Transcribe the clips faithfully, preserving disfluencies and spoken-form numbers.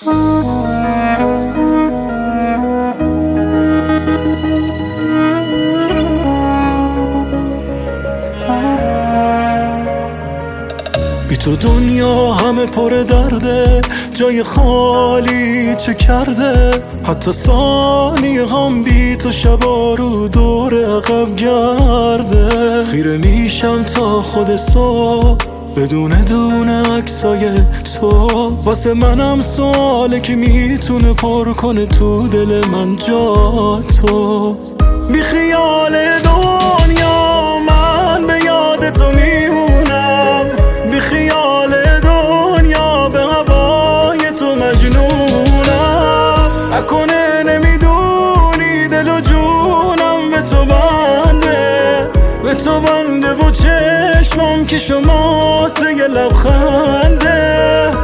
بی تو دنیا همه پر درده، جای خالی چه کرده؟ حتی ثانیه هم بی تو شبا رو دور عقب گرده. خیره میشم تا خود صبح بدون دونه عکسای تو. واسه منم سواله که میتونه پر کنه تو دل من جا تو. بی خیال دنیا من به یاد تو میمونم، بی خیال دنیا به هوای تو مجنونم. اکنه نمیدونی دل و جونم به تو بنده، به تو بنده و چشمم که شما تو یه لبخنده.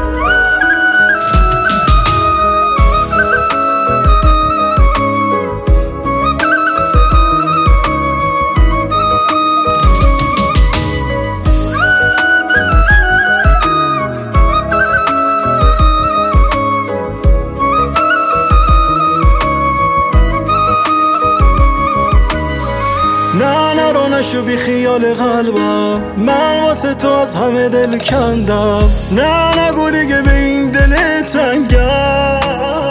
نه نرو نشو بی خیال قلبم، من واسه تو از همه دل کندم. نه نگو دیگه به این دل تنگم،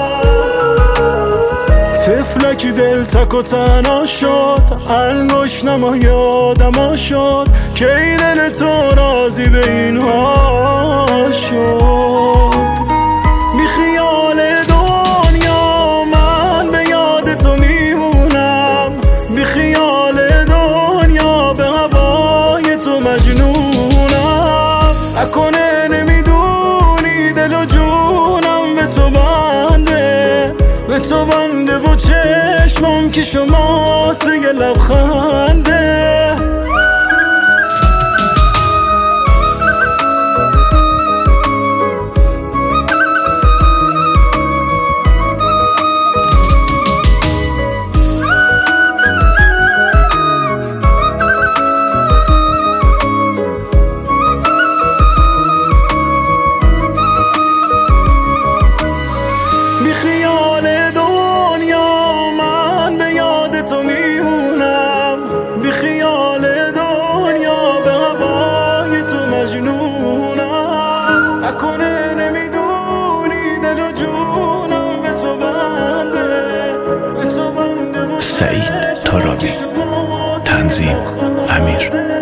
طفلکی دل تک و تنها شد. انگوش نما یادم شد که ای دل تو راضی به این ها شد. بی خیال دنیا من به یاد تو میمونم، بی خیال مجنونم. اکنه نمیدونی دل و جونم به تو بنده، به تو بنده و چشمم که شما تو یه لبخنده. بی خیال دنیا من به یاد تو میمونم، بی خیال دنیا به هوای تو مجنونم. اکنه نمیدونی دل و جونم به تو بنده، به تو بنده. سعید طارمی، تنظیم امیر.